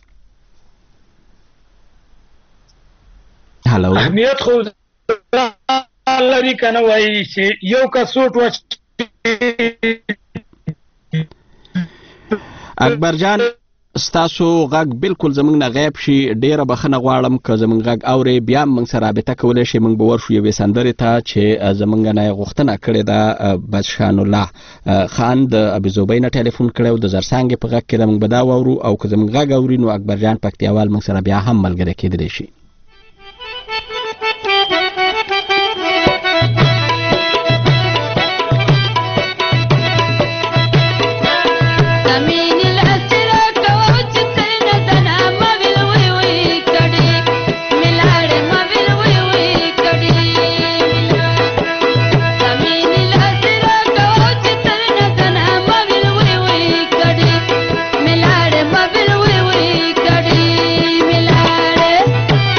هلو اهمیت خو لري که نه وایي چې یو کس ووټ واچ. اکبر جان ستاسو غږ بالکل زمونږ نه غیب شي. ډیره بخښنه غواړم که زمونږ غږ اورئ بیا هم موږ سره رابطه کولی شئ. موږ به ورشو یوې سندرې ته چې زمونږ نه یې غوښتنه کړې ده. بدشان الله خان د ابیزوبۍ نه ټلیفون کړی او د زرڅانګې په غږ کې ده. موږ به دا واورو او که زمونږ غږ اوري نو اکبر جان پکتیاوال موږ سره بیا هم ملګری کېدلی شي. मिलाड़े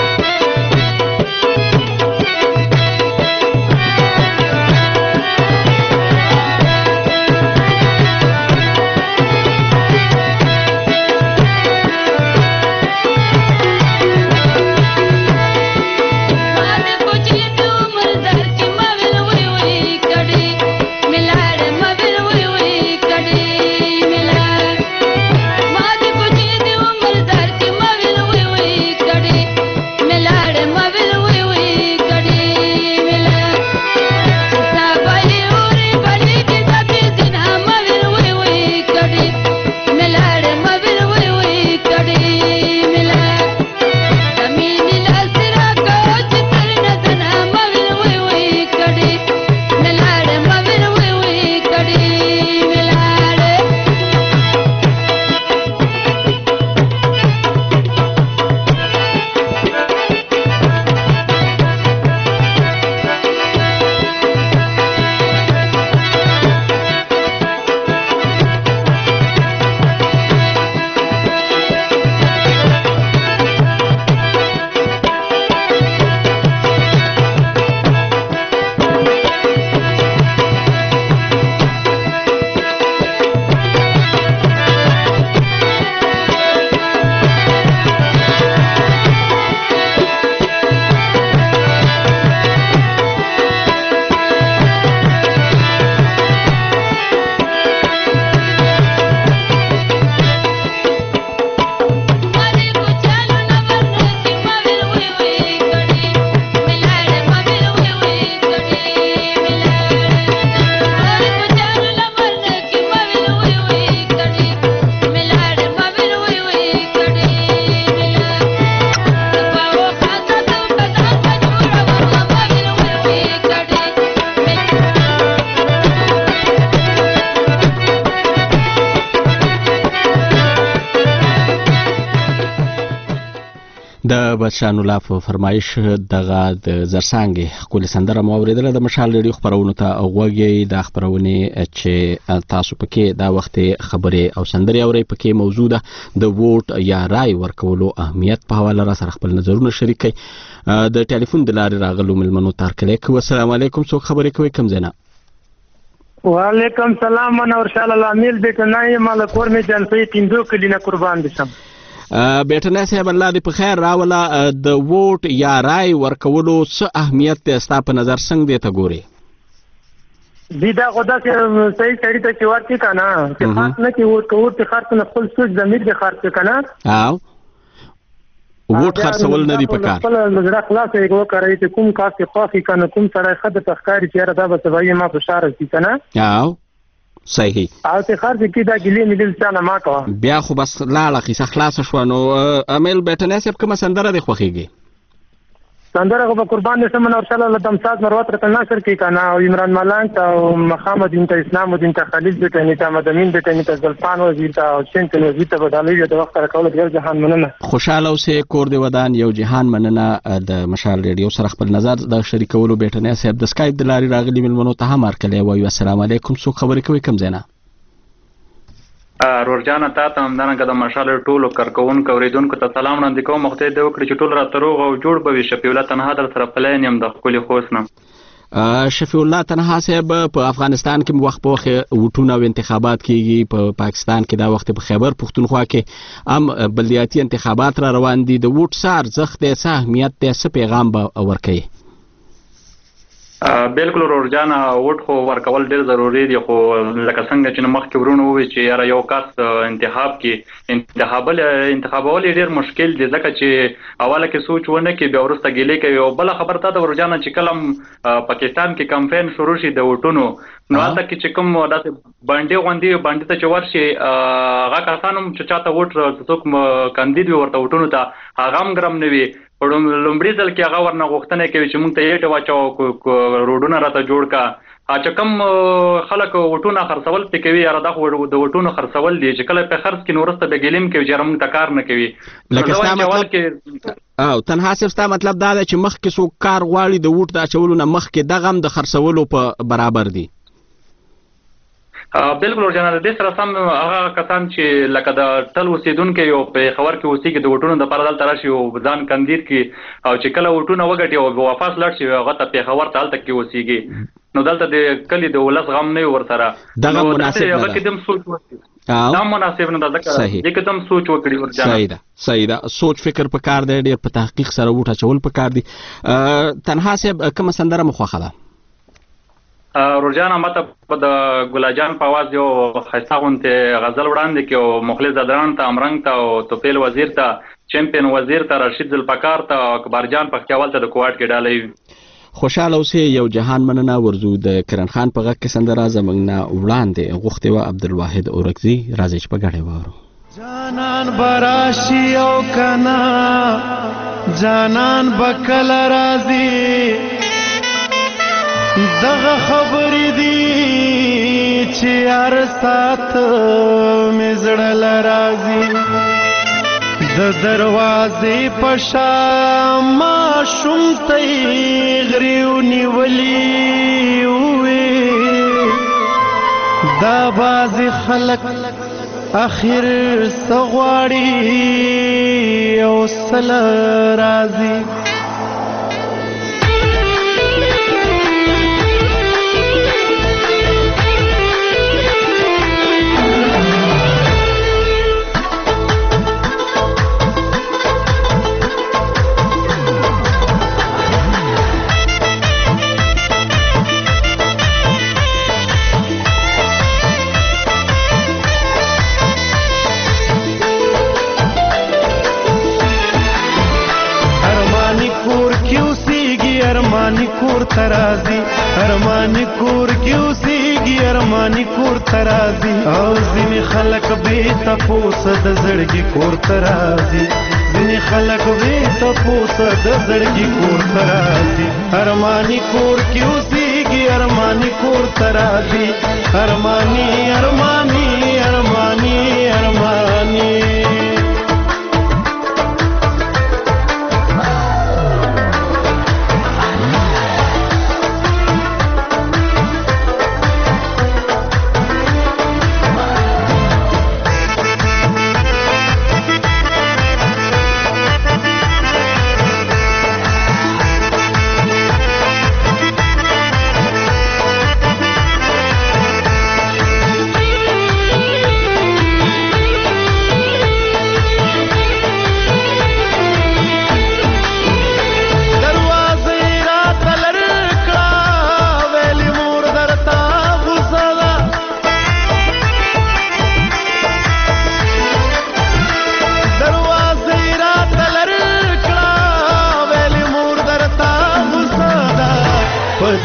د بادشاه الله په فرمایش دغه د زرسانګې ښکلې سندره مو اورېدله. د مشال ریډیو خپرونو ته غوږ یې. دا خپرونې چې تاسو پکې دا وخت خبرې او سندرې اورئ، پکې موضوع ده د ووټ یا رای ورکولو اهمیت په حواله را سره خپل نظرونه شریک کړئ. د ټلیفون د لارې راغلو مېلمنو ته هرکلی کوو. السلام علیکم. څوک خبرې کوئ؟ کوم ځای نه؟ وعلیکم سلام. من ورشال العامل بیٹنا یم له کور مې جلسې پنځو کلي نه قربان دي شم. بیٹنا صاحب الله دې په خیر راوله. د ووټ یا رای ورکولو څه اهمیت دی ستا په نظر؟ څنګه دی ته ګورې؟ دی دا خو داسې صحیح سړي ته چې ورکړي که نه چې خاص نه کړي ووټ که ووټ چې خرڅ نه خپل سوچ ضمیر دې خرڅ کړي که نه او ووټ خرڅول نه دي پکار. خپل زړه خلاص یې وکړئ چې کوم کار چې خوښ وي که نه کوم سړی ښه درته ښکاري چې یاره دا به سبا یې ما فشار شي که نه او صحیح او چې خرڅ کړي دا ګیلې مې چا نه ما کوه بیا خو بس لاړه قیصه خلاصه شوه. نو امیل بیټنی صاحب کومه سندره دې خوښېږي؟ سندره خو به قربان دې شم. نورشال الله دمساز مروت رته ناصر کې که نه او عمران ملنګ ته او مخامد دین ته اسلام الدین ته خلیل بیټني ته مدمین بیټني ته زلفان وزیر ته او چینتن وزیر ته به ډالۍ د وخت راکولو د یو جهان مننه. خوشحاله اوسې، کور دې ودان. یو جهان مننه. د مشال ریډیو سره خپل نظر د شریکولو بیټنی صاحب د سکایپ د لارې راغلي مېلمنو ته هم هرکلی وایو. السلام علیکم. څوک خبرې کوئ؟ کوم ځای نه؟ رورجانه تا ته همدارنګه د مشال ټولو کارکوونکو اورېدونکو ته سلام وړاندې کوم. خدای دې وکړي چې ټول راته روغ او جوړ به وي. شفیع الله تنها در سره په لاین یم د ښکلي خوست نه. شفیع الله تنها صاحب په افغانستان کې وخت په وخت ووټونه او انتخابات کیږي. په پاکستان کې دا وخت په خیبر پښتونخوا کې هم بلدیاتي انتخابات را روان دي. د ووټ څه ارزښت دی، څه اهمیت دی، څه پیغام به ورکوي؟ بالکل رورجانه ووټ خو ورکول ډېر ضروري دي، خو لکه څنګه چې مخکې ورونه ووایي چې یاره یو کس انتخاب کې انتخابول انتخابول یې ډېر مشکل دي، ځکه چې اوله کې سوچ ونه کړي بیا وروسته ګیلې کوي. او بله خبره دا ده رورجانه چې کله پاکستان کې کمپین شروع شي د ووټونو نو هلته کې چې کوم داسې بانډې غوندې بانډې ته چې ورشي هغه کسان هم چې چاته ووټ څوک کاندید وي ورته ووټونو ته هغه هم ګرم نه وي. په لومړي ځل کې هغه ورنه غوښتنه کوي چې موږ ته یې واچوه روډونه راته جوړ کړه. چې کوم خلک ووټونه خرڅول پې کوي یاره دا خو د ووټونو خرڅول دي چې کله پې خرڅ کړي نو وروسته بیا ګیلې کوي چې یاره موږ ته کار نه کوي. لکه ستا مطلب او تنها صرف ستا مطلب دا ده چې مخکې څوک کار غواړي د ووټ د اچولو نه مخکې دغه هم د خرڅولو په برابر دي. بالکل ورجانه د دې سره سم هغه کسان چې لکه د ټل اوسېدونکي او په خبر کې اوسېږي د ووټونو دپاره دلته راشي او ځان کاندید کړي او چې کله ووټونه وګټي او واپس لاړ شي هغه ته پېښور ته هلته کې اوسېږي نو دلته د کلي د ولس غم نه وي ورسره. دغه مناسب نه ده. هغه کې دم سوچ وکړي دا مناسب نه ده ځکه دې کې دم سوچ وکړي ورجانه. صحیح ده صحیح ده. سوچ فکر پکار دی، ډېر په تحقیق سره ووټ اچول پکار دي. تنها صاحب کومه سندره مو خوښه ده؟ رورجانه ماته په د ګلاجان په اواز یو ښایسته غوندې غزل وړاندې کړي او مخلص ادران ته، امرنګ ته او توفیل وزیر ته، چمپین وزیر ته، رشید ذوالفقار ته او اکبرجان پختیاوال ته د کوواټ کې ډالۍ. خوشحاله اوسې. یو جهان مننه. ورځو د کرن خان په غږ کې سندره زموږ نه وړاندې غوښتې وه عبدالواحد اورکزي. راځئ چې په ګډه یې واورو. جانان براشي او کنا جانان بکل راځي دغه خبرې دي چې هر ساعت مې زړه لراځي د دروازې په شا ماشوم ته یې غرې ونیولې وې دا بعضې خلک اخر څه غواړي او څه له راځي. ارمانی کور ترازی ارمانی کور کیوسیږي ارمانی کور ترازی او ځینې خلک به تاسو د زړګي کور ترازی ځینې خلک به تاسو د زړګي کور ترازی ارمانی کور کیوسیږي ارمانی کور ترازی ارمانی ارمانی ارمانی ارمانی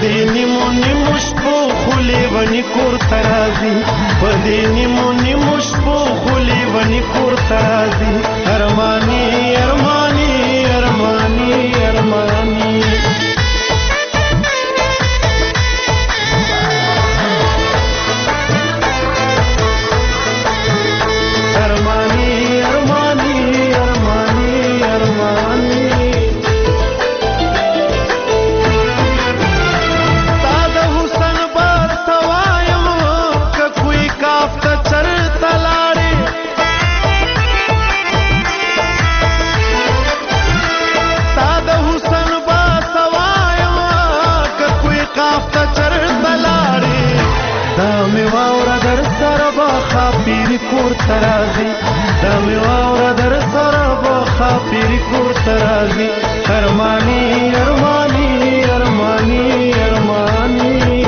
پدې نیمو نیمو شپو خولې ونی کور ترازی پدې نیمو نیمو شپو خولې ونی کور ترازی ارمانی ارمانی ارمانی ارمانی کور ترازی دا می واورا در سره با خاطر کور ترازی ارمانی ارمانی ارمانی ارمانی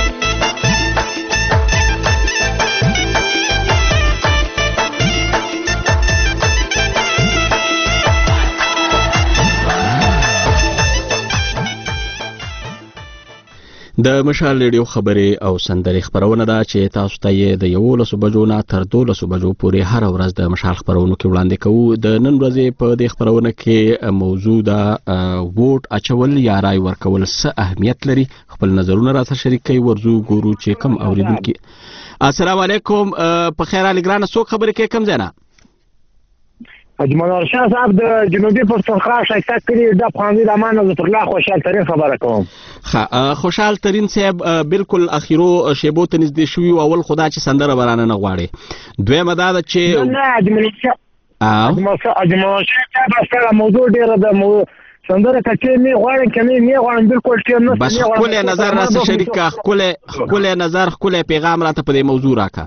د مشال ریډیو خبرې او سندرې خبرونه ده چې تاسو ته یې د یولسو بجو نه تر دولسو بجو پورې هر ورځ د مشال خبرونو کې وړاندې کوو. د نن ورځې په دې خبرونه کې موضوع ده ووټ اچول یا رای ورکول څه اهمیت لري. خپل نظرونه راته شریک کړئ ورځو ګورو چې کم اوریدونکي. السلام علیکم، په خیر علي ګرانه څوک خبرې کوي کوم ځای نه؟ اجمل شاه صاحب د جنوبي پښتونخوا شایسته کړي د افغاني د امان عزت الله خوشحال ترین خبره کوم. ښه خوشحال ترین صاحب بالکل اخیرو شیبو ته نږدې شوي او اول خدا چې سندره برانه نه غواړي. دویمه دا ده چې نه اجمل شاه اجمل شاه صاحب موضوع ډیره د سندره کچې نه غواړم کني نه غواړم بالکل چې نه بس خپل نظر راس شریکه خپل خپل نظر خپل پیغام راته په دې موضوع راکا.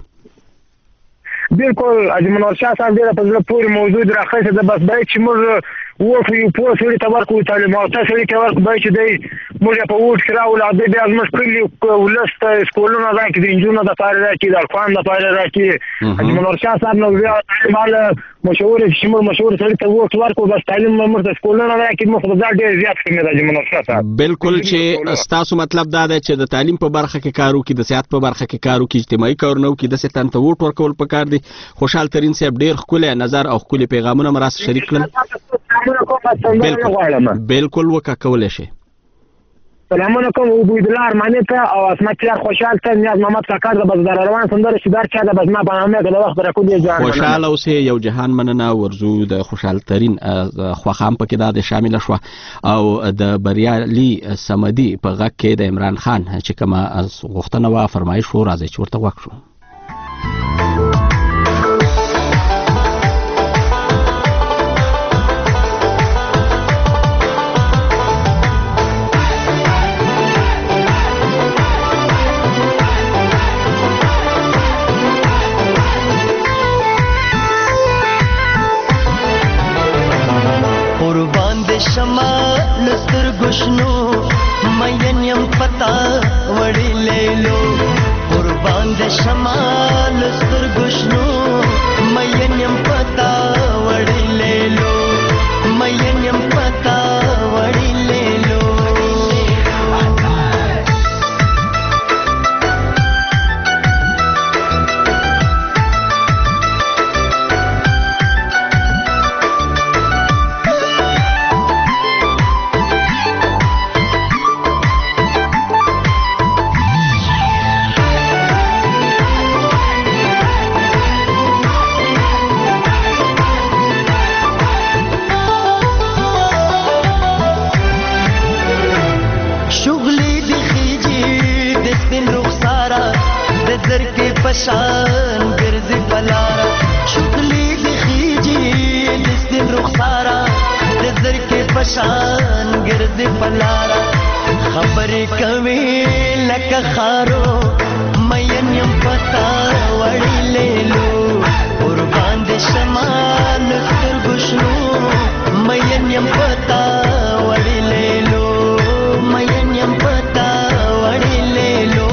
بالکل اجمل شاه صاحب ډیره په زړه پورې موضوع راخصه ده. بس باید چې موږ ووټ یو په سړي ته ورکړو تعلیم او تاسو سړي ته ورکړو باید چې دی موږ په ووټ کې راوړو د بیا زموږ کلي ولسته سکولونه راکړي د انجونو د پاره راکړي د الفان د پاره راکړي. اجمل شاه صاحب نو بیا مال مشهور چې موږ مشهور سړي ته ووټ ورکړو بس تعلیم موږ د سکولونه راکړي موږ خو ډېر زیات کړی د اجمل شاه صاحب. بالکل چې تاسو مطلب دا دی چې د تعلیم په برخه کې کار وکړي، د صحت په برخه کې کار وکړي، اجتماعي کارونه وکړي، د ستن ته ووټ ورکول پکار دي. خوشحال ترین صاحب ډېر ښکلی نظر او ښکلي پیغامونه مو راسره شریک کړل. بالکل بالکل وکا کولی شي. سلامونه کوم عبید الله ارمانی ته او اسمت یار خوشحال ته نیاز محمد کاکړ د بزدار روان سندره شدار چا د بزما په نامه د وخت راکو دی جان خوشحال اوسه یو جهان مننه. ورزو د خوشحال ترین خواخام پکې دا د شامل شو او د بریالي سمدي په غږ کې د عمران خان چې کومه غوښتنه وا فرمایش و راځي چې ورته وکړو. شما لستر گشنو مین یم پتا وڑی لیلو قربان د شما لستر گشنو مین یم پتا وڑی لیلو مین یم پتا وڑی لیلو پشان ګرځي پلارا شغلې د خيجي د ستن رخسارا د زر کې پشان ګرځي پلارا خبرې کوي لکه خارو مین یم پتا وړي لیلو قربان د شمال ستر ګشنو مین یم پتا وړي لیلو مین یم پتا وړي لیلو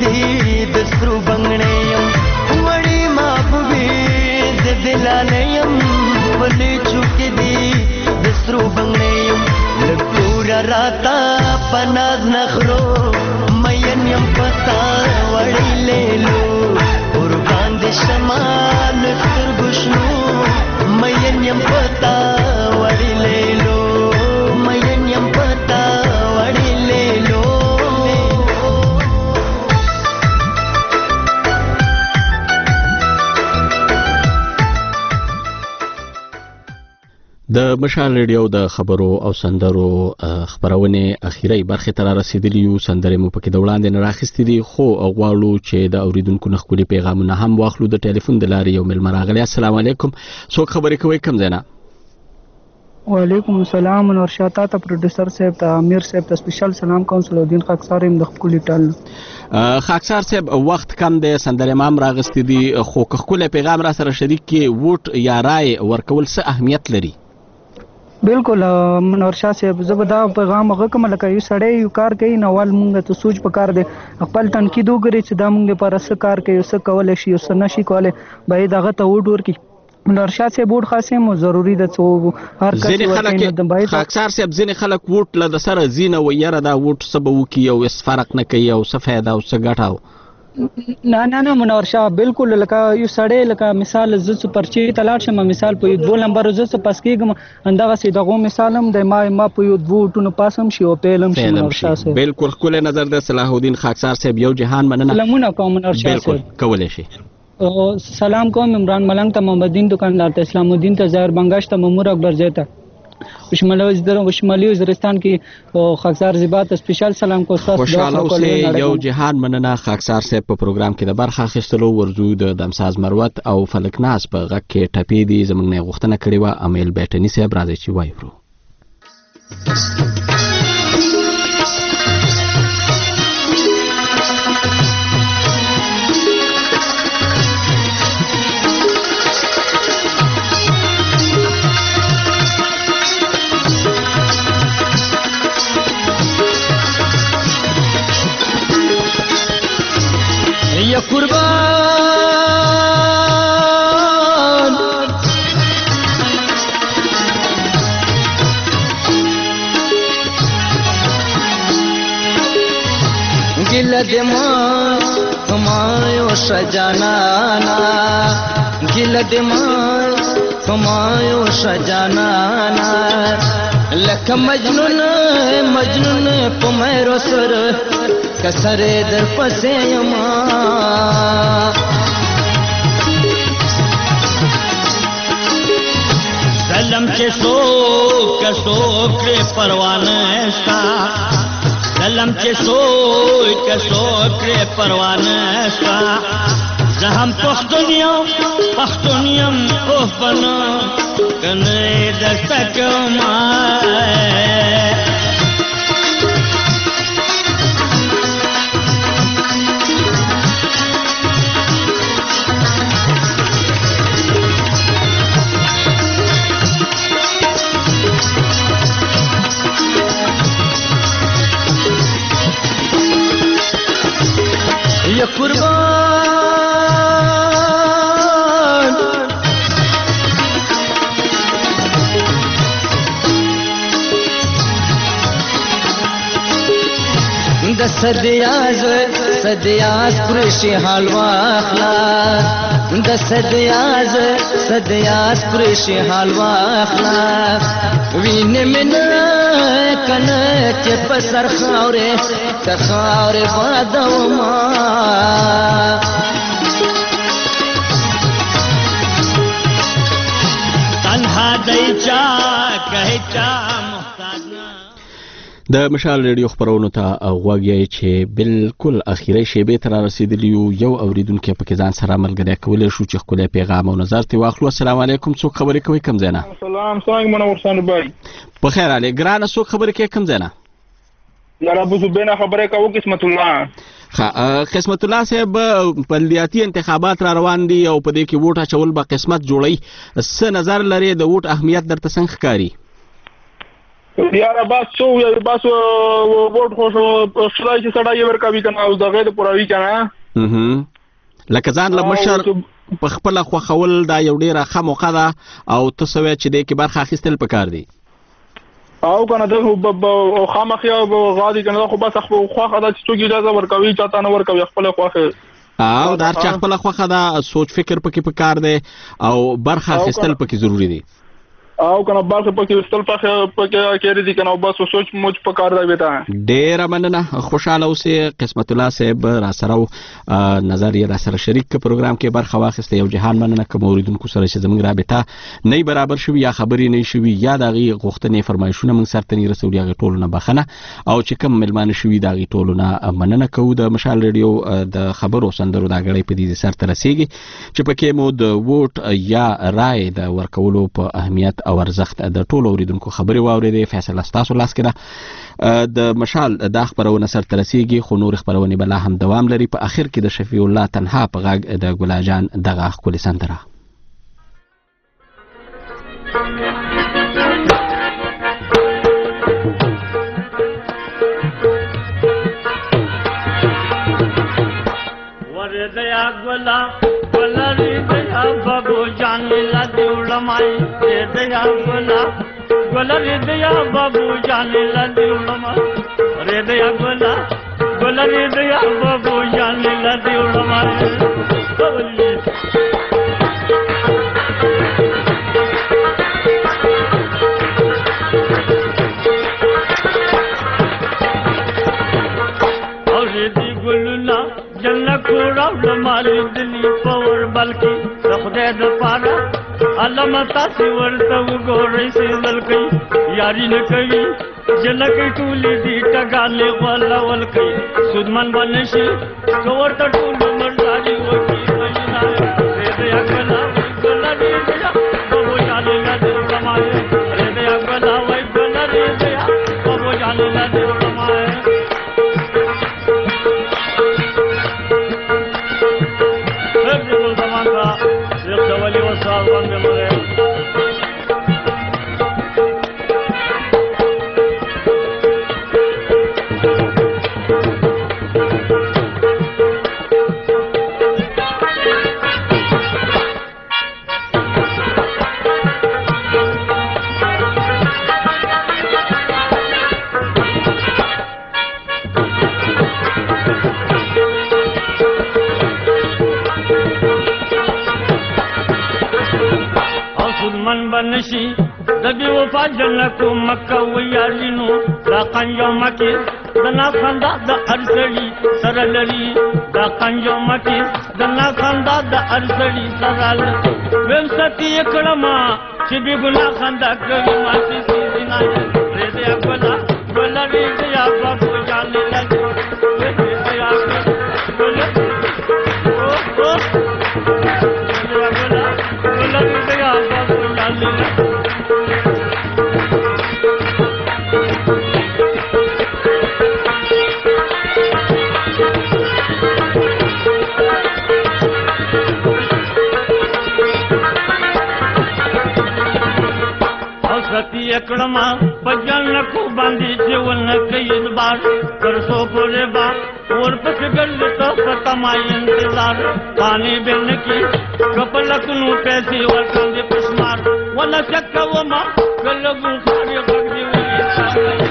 دي د سترو بنگړې يم وړي محبوبي د دلانې يم ولې چوکې دي د سترو بنگړې يم لکورا راتا پناز نخرو مین يم پتا وړي لیلو قربان دې شمال ستر ګشنو مین يم پتا وړي لیلو مین يم پتا وړي لیلو د مشال ریډیو د خبرو او سندرو خبرونه اخیری برخه تر رسیدلی یو سندره مو پکې د وړاندې نه راخستې دي خو غواړو چې د اوریدونکو نخولي پیغامونه هم واخلو د ټلیفون د لارې یو مل مراغلی السلام علیکم څوک خبرې کوي کم زینا وعلیکم السلام نورشاه تا ته پروډوسر صاحب ته امیر صاحب ته سپیشل سلام کوم صلودین خاکسار يم د خپل ټال خاکسار صاحب وخت کم دی سندره مام راغستې دي خو خپل پیغام را سره شریک کې ووټ یا رائے ورکول څه اهمیت لري بالکل منورشاه صاحب زبدا پیغام هغه کوم لکه یو سړی یو کار کوي نو ول مونږ ته سوچ پکار دی خپل تنقید وګوري چې دا مونږ لپاره څه کار کوي څه کول شي څه نشي کولای باید هغه ته وډ ورکی منورشاه صاحب وډ خاصه مو ضروری ده چې هر کس ورته باید خاکسار صاحب ځینې خلک وډ له سره زینه و یره دا وډ سبب وکي او اس فرق نه کوي او څه فائدہ او څه ګټاو نه نه نه منورشاه بالکل لکه یو سړی لکه مثال ز څه پرچی تلاړ شم مثال په دوه نمبر ز څه پاس کېږم اندغه سي دغه مثال هم د ما ما په یو دوه ټونو پاسم شي او پیلم شي منورشاه صاحب بالکل خپل نظر د صلاح الدین خاکسار صاحب یو جهان مننه لمونه کوم منورشاه بالکل کولای شي سلام کوم عمران ملنګ ته محمد دین دکاندار ته اسلام الدین ته ظاهر بنگاش ته ممور اکبر زیتا وشمالوز در وشمالي وزیرستان کې خاکسار زیبات سپیشل سلام کو تاسو خوشاله اوسئ یو جهان مننه خاکسار صاحب په پروګرام کې د برخه اخیستلو ورزو د دمساز مروت او فلکناز په غږ کې ټپې دي زموږ نه غوښتنه کړې و امیل بیٹنی صاحب راځي چې وایو یا قربان گل دماغ ہمایو شجانانا گل دماغ ہمایو شجانانا لک مجنون مجنون پمیرو سر کسر در پسے یما سلم چے سو کسو کرے پروانہ استا سلم چے سو کسو کرے پروانہ استا زہم پختونیو پختونیم اوہ بنا کنے دستک مائے یا قربان د صدیاز صدیاز پرشي حال واخلا د صدیاز صدیاز پرشي حال واخلا وینه من کنه چې پسر خاورې تخاورې بادو ما تنها دی چا کہے چا د مشال ریډیو خبرونو ته غوږی چې بالکل اخیری شیبه تر رسیدلی یو اوریدونکو په کې ځان سره ملګری کولای شو چې خپل پیغام او نظر ته واخلو السلام علیکم څوک خبرې کوي کم زینا سلام څنګه منور سان بای په خیر علي ګرانه څوک خبرې کوي کم زینا یاره ابو زبینا خبرې کوي قسمت الله ها قسمت الله صاحب بلدیاتي انتخابات را روان دي او په دې کې ووټ اچول به قسمت جوړي څه نظر لري د ووټ اهمیت درته څنګه ښکاري یاره بس څو یا بس ووټ خو شلای چې سړی ورکوي کنه او دغه د پوراوي کنه لکه ځان له مشر په خپل خوښول دا یو ډیره ښه موقع ده او ته سوې چې دې کې برخه اخیستل پکار دي او کنه د خامخیا غادي کنه خو بس خو خوخه دا چې څوک اجازه ورکوي چاته نه ورکوي خپل خوخه او دا چې خپل خوخه دا سوچ فکر پکې پکار دی او برخه اخیستل پکې ضروری دی او کنه برخه پکې استل پکې پکې کېری دي کنه بس سوچ موج پکار دی وتا ډیر مننه خوشاله اوسې قسمت الله صاحب را سره نظر یې را سره شریک ک پروګرام کې برخه واخیسته یو جهان مننه کوم اوریدونکو سره چې زموږ رابطه نه برابر شوی یا خبرې نه شوی یا دغه غوښتنې فرمایشونه موږ سره تنې رسولي هغه ټولونه بخنه او چې کوم ملمانه شوی دغه ټولونه مننه کوو د مشال ریډیو د خبرو سندرو دا غړې په دې سره تر رسیدي چې پکې مو د ووټ یا رائے د ورکولو په اهمیت او ارزښت د ټولو اوریدونکو خبرې واورېدې فیصله ستاسو لاس کې ده د مشال د خبرونه سره تر رسیدي خو نور خبرونه بل هم دوام لري په اخر کې د شفیع الله تنها په غږ د ګلاجان دغه خپل سندره ورदया ګلا ولري دیا بابو جان لا دیولمای دیا ګلا ولري دیا بابو جان لا دیولمای रे दया ګلا ولري دیا بابو جان لا دیولمای मारी दिली पवर बल्कि रखदे द पारा अलम तासी वर्त गोरे से ललकई यारी न कई जनक टूली दी टगाले वाला वलकई सुदमन बनशी कवर त टूल मर्दारी वकी मजना रे दया गला गला रे दया बबो जाने ला दे रमाए रे दया गला वई गला रे दया बबो जाने ला दे रमाए बनशी दबी वफा जन्नतो मक्का वयारिनो दा कंजो मके दना खंदा द अरसड़ी सरलरी दा कंजो मके दना खंदा द अरसड़ी सरल वेमसती एकड़मा चिबी गुना खंदा करी मासी सीना रे दे अकला बोला रे दया बाबू जाने लगे रे दया बोला ओ ओ बोला बोला रे दया बाबू एकड़मा पजन को बांधी जीवन कई बार करसो बोले बा और पस गल तो पतमाई इंतजार पानी बिन की कपलक नु पैसे और कंदे पुष्मार वला चक्का वो मा गल गुखारी बगदी हुई